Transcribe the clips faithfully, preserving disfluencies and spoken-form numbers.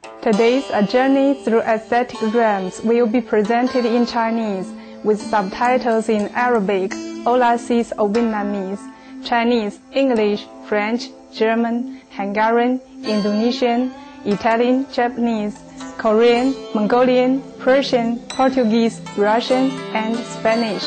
Today's A Journey Through Aesthetic Realms will be presented in Chinese with subtitles in Arabic, Aulacese or Vietnamese, Chinese, English, French, German, Hungarian, Indonesian, Italian, Japanese, Korean, Mongolian, Persian, Portuguese, Russian, and Spanish.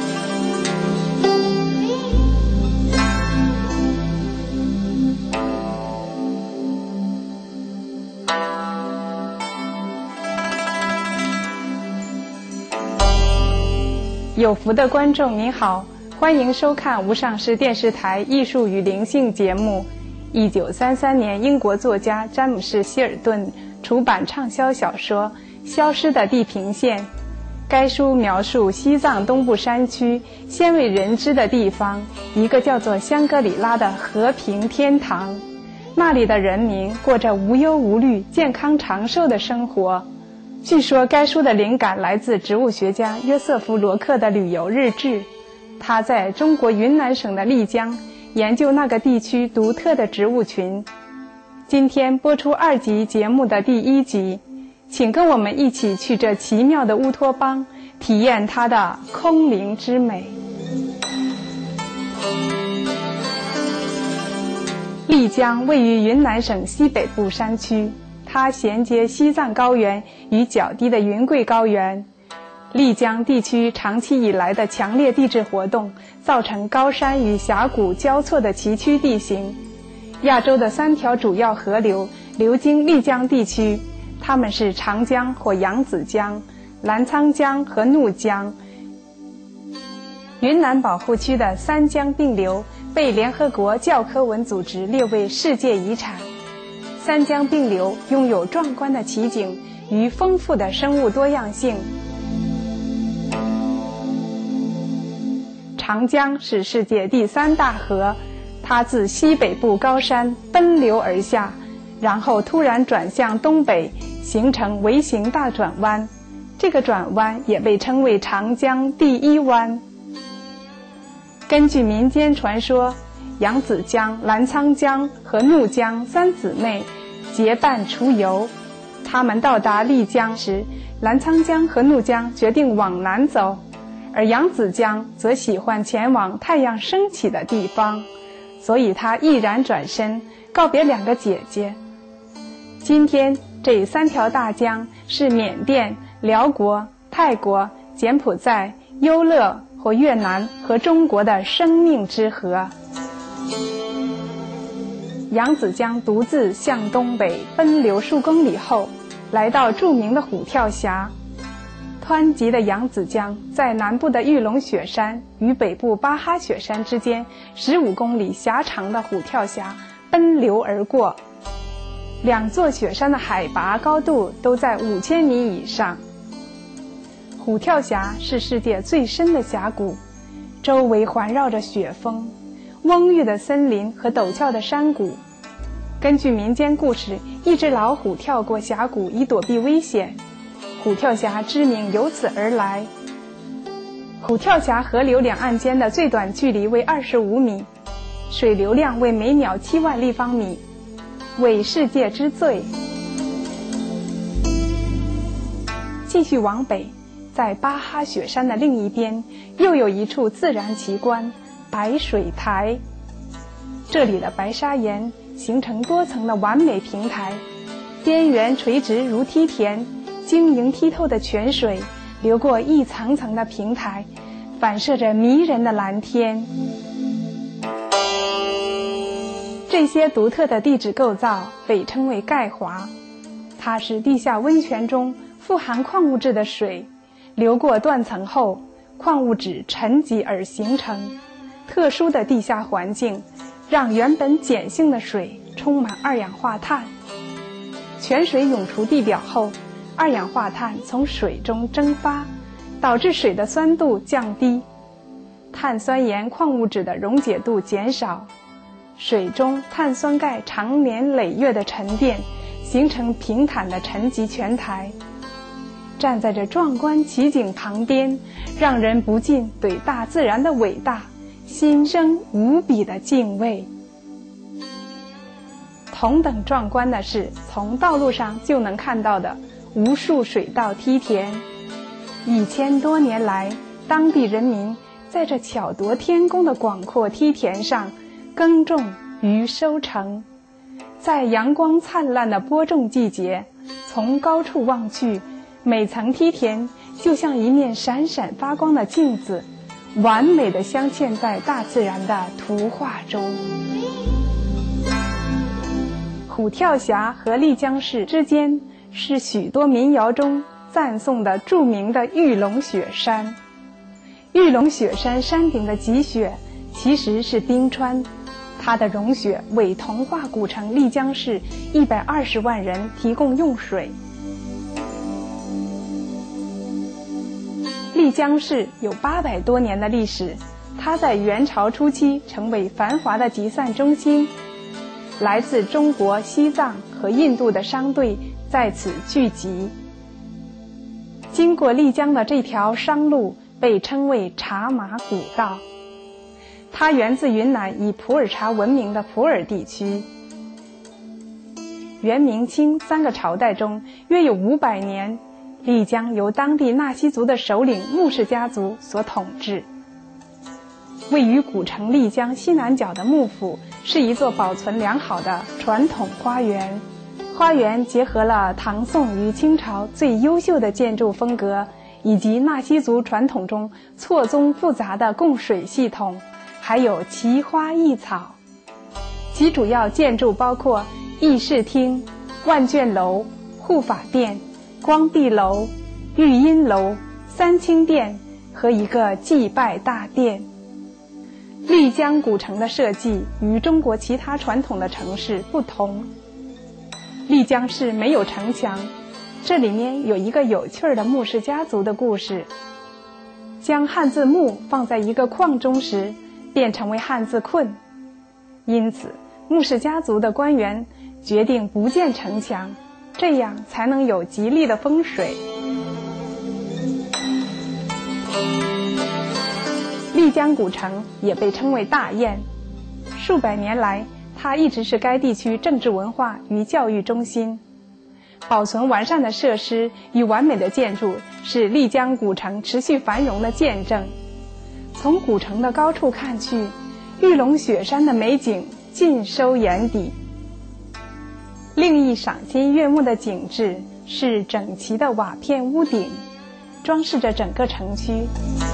有福的观众您好，欢迎收看无上师电视台艺术与灵性节目。一九三三年，英国作家詹姆士·希尔顿出版畅销小说《消失的地平线》。该书描述西藏东部山区鲜为人知的地方，一个叫做香格里拉的和平天堂。那里的人民过着无忧无虑、健康长寿的生活。据说该书的灵感来自植物学家约瑟夫·罗克的旅游日志。他在中国云南省的丽江研究那个地区独特的植物群。今天播出二集节目的第一集，请跟我们一起去这奇妙的乌托邦，体验它的空灵之美。丽江位于云南省西北部山区，它衔接西藏高原与较低的云贵高原。丽江地区长期以来的强烈地质活动，造成高山与峡谷交错的崎岖地形。亚洲的三条主要河流流经丽江地区，它们是长江或扬子江、澜沧江和怒江。云南保护区的三江并流被联合国教科文组织列为世界遗产。三江并流拥有壮观的奇景与丰富的生物多样性。长江是世界第三大河，它自西北部高山奔流而下，然后突然转向东北，形成微型大转弯。这个转弯也被称为长江第一湾。根据民间传说，扬子江、澜沧江和怒江三姊妹结伴出游。她们到达丽江时，澜沧江和怒江决定往南走，而扬子江则喜欢前往太阳升起的地方，所以他毅然转身告别两个姐姐。今天这三条大江是缅甸、辽国、泰国、柬埔寨、优勒或越南和中国的生命之河。扬子江独自向东北奔流数公里后，来到著名的虎跳峡。湍急的扬子江在南部的玉龙雪山与北部巴哈雪山之间十五公里狭长的虎跳峡奔流而过。两座雪山的海拔高度都在五千米以上。虎跳峡是世界最深的峡谷，周围环绕着雪峰、蓊郁的森林和陡峭的山谷。根据民间故事，一只老虎跳过峡谷以躲避危险，虎跳峡之名由此而来。虎跳峡河流两岸间的最短距离为二十五米，水流量为每秒七万立方米，为世界之最。继续往北，在巴哈雪山的另一边，又有一处自然奇观——白水台。这里的白砂岩形成多层的完美平台，边缘垂直如梯田，晶莹剔透的泉水流过一层层的平台，反射着迷人的蓝天。这些独特的地质构造被称为钙华，它是地下温泉中富含矿物质的水，流过断层后，矿物质沉积而形成。特殊的地下环境让原本碱性的水充满二氧化碳。泉水涌出地表后，二氧化碳从水中蒸发，导致水的酸度降低，碳酸盐矿物质的溶解度减少，水中碳酸钙长年累月的沉淀，形成平坦的沉积泉台。站在这壮观奇景旁边，让人不禁对大自然的伟大心生无比的敬畏。 同等壮观的是，从道路上就能看到的无数水稻梯田。一千多年来，当地人民在这巧夺天工的广阔梯田上耕种与收成。在阳光灿烂的播种季节，从高处望去，每层梯田就像一面闪闪发光的镜子，完美地镶嵌在大自然的图画中。虎跳峡和丽江市之间是许多民谣中赞颂的著名的玉龙雪山。玉龙雪山山顶的积雪其实是冰川，它的融雪为同化古城丽江市一百二十万人提供用水。丽江市有八百多年的历史，它在元朝初期成为繁华的集散中心，来自中国、西藏和印度的商队在此聚集。经过丽江的这条商路被称为茶马古道，它源自云南以普洱茶闻名的普洱地区。元、明、清三个朝代中，约有五百年，丽江由当地纳西族的首领穆氏家族所统治。位于古城丽江西南角的穆府是一座保存良好的传统花园，花园结合了唐宋与清朝最优秀的建筑风格，以及纳西族传统中错综复杂的供水系统，还有奇花异草。其主要建筑包括议事厅、万卷楼、护法殿、光壁楼、玉音楼、三清殿和一个祭拜大殿。丽江古城的设计与中国其他传统的城市不同。丽江市没有城墙，这里面有一个有趣的穆氏家族的故事。将汉字穆放在一个框中时，便成为汉字困，因此穆氏家族的官员决定不建城墙，这样才能有吉利的风水。丽江古城也被称为大雁，数百年来它一直是该地区政治文化与教育中心。保存完善的设施与完美的建筑是丽江古城持续繁荣的见证。从古城的高处看去，玉龙雪山的美景尽收眼底。另一赏心悦目的景致是整齐的瓦片屋顶，装饰着整个城区。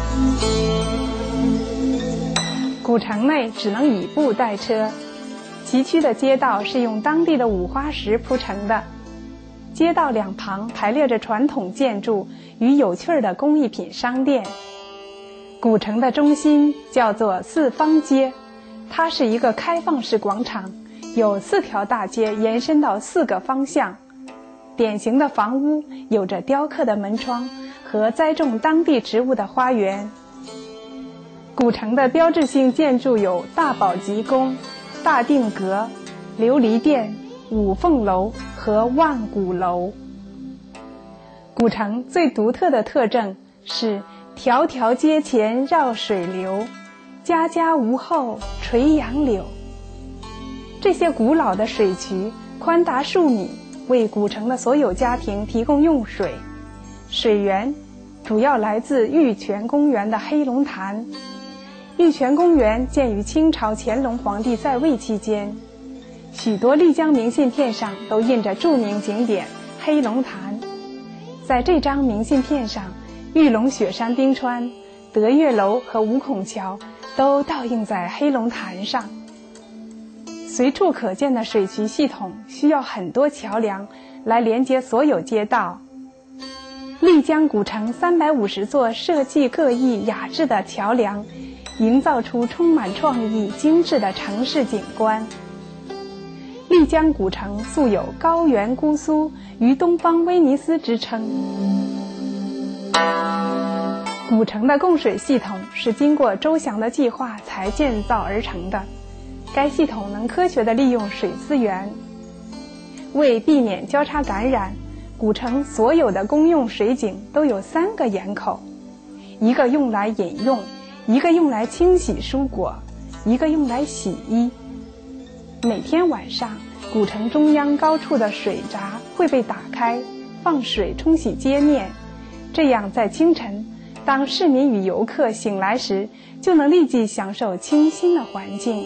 古城内只能以步代车，崎岖的街道是用当地的五花石铺成的，街道两旁排列着传统建筑与有趣的工艺品商店。古城的中心叫做四方街，它是一个开放式广场，有四条大街延伸到四个方向。典型的房屋有着雕刻的门窗和栽种当地植物的花园。古城的标志性建筑有大宝吉宫、大定阁、琉璃殿、五凤楼和万古楼。古城最独特的特征是条条街前绕水流，家家屋后垂杨柳。这些古老的水渠宽达数米，为古城的所有家庭提供用水。水源主要来自玉泉公园的黑龙潭。玉泉公园建于清朝乾隆皇帝在位期间，许多丽江明信片上都印着著名景点黑龙潭。在这张明信片上，玉龙雪山冰川、德月楼和五孔桥都倒映在黑龙潭上。随处可见的水渠系统需要很多桥梁来连接所有街道。丽江古城三百五十座设计各异雅致的桥梁，营造出充满创意精致的城市景观。丽江古城素有高原姑苏与东方威尼斯之称。古城的供水系统是经过周详的计划才建造而成的，该系统能科学地利用水资源。为避免交叉感染，古城所有的公用水井都有三个眼口，一个用来饮用，一个用来清洗蔬果，一个用来洗衣。每天晚上， 古城中央高处的水闸会被打开，放水冲洗街面，这样在清晨，当市民与游客醒来时，就能立即享受清新的环境。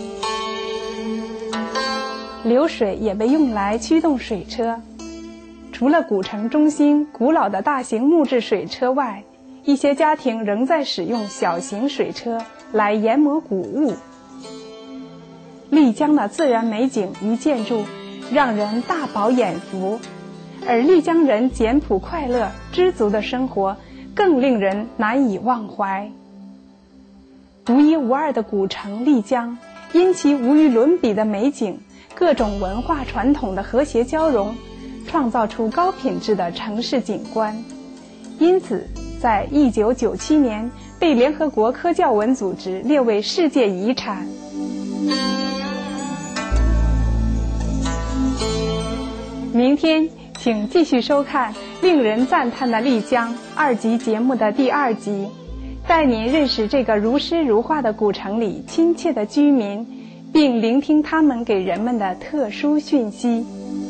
流水也被用来驱动水车，除了古城中心古老的大型木质水车外，一些家庭仍在使用小型水车来研磨谷物。丽江的自然美景与建筑让人大饱眼福，而丽江人简朴快乐知足的生活更令人难以忘怀。独一无二的古城丽江，因其无与伦比的美景，各种文化传统的和谐交融，创造出高品质的城市景观。因此在一九九七年被联合国科教文组织列为世界遗产。明天请继续收看令人赞叹的丽江二集节目的第二集，带您认识这个如诗如画的古城里亲切的居民，并聆听他们给人们的特殊讯息。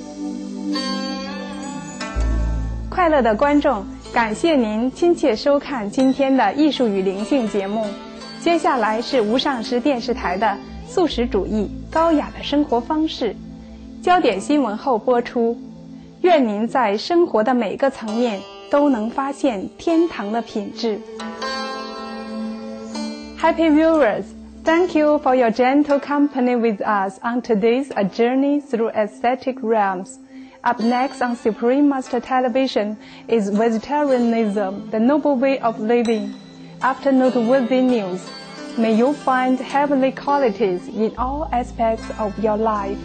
快乐的观众，感谢您亲切收看今天的艺术与灵性节目。接下来是无上师电视台的素食主义高雅的生活方式，焦点新闻后播出。愿您在生活的每个层面都能发现天堂的品质。Happy viewers, thank you for your gentle company with us on today's A Journey Through Aesthetic Realms. Up next on Supreme Master Television is Vegetarianism, the Noble Way of Living. After noteworthy news, may you find heavenly qualities in all aspects of your life.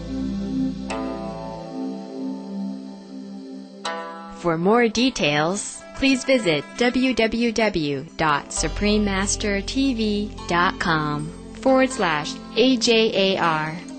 For more details, please visit w w w dot supreme master t v dot com forward slash A J A R.